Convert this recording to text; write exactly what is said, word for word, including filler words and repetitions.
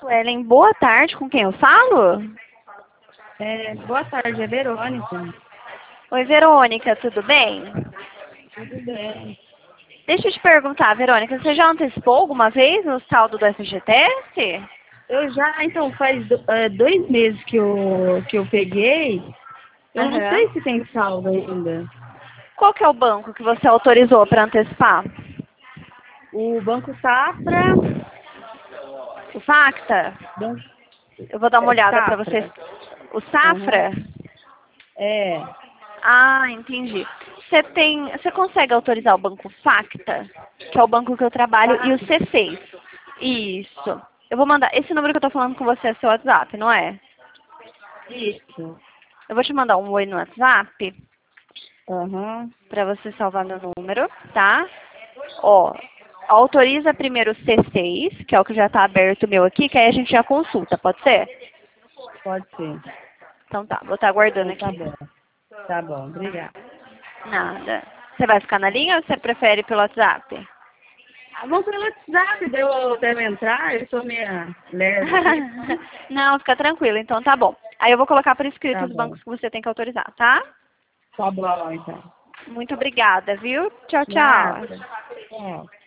Suelen, boa tarde. Com quem eu falo? É, boa tarde, é Verônica. Oi, Verônica, tudo bem? Tudo bem. Deixa eu te perguntar, Verônica, você já antecipou alguma vez no saldo do F G T S? Eu já, então, faz do- é, dois meses que eu, que eu peguei. Eu não Aham. sei se tem saldo ainda. Qual que é o banco que você autorizou para antecipar? O Banco Safra. O Facta? Ban- Eu vou dar uma é, olhada para vocês. Safra. O Aham. Safra? É. Ah, entendi. Você tem, você consegue autorizar o banco Facta, que é o banco que eu trabalho, e o Safra. C seis? Isso. Eu vou mandar. Esse número que eu tô falando com você é seu WhatsApp, não é? Isso. Eu vou te mandar um oi no WhatsApp Aham. para você salvar meu número, tá? Ó, autoriza primeiro o C seis, que é o que já tá aberto meu aqui, que aí a gente já consulta, pode ser? Pode ser. Então tá, vou estar aguardando Então tá aqui. bom. Tá bom, obrigada. Nada. Você vai ficar na linha ou você prefere pelo WhatsApp? Ah, vamos pelo WhatsApp, deu eu devo entrar, eu sou meia lerda aqui. Não, fica tranquilo, então tá bom. Aí eu vou colocar por escrito Tá os bom. bancos que você tem que autorizar, tá? Tá bom, então. Muito obrigada, viu? Tchau, tchau. Nada. Tchau.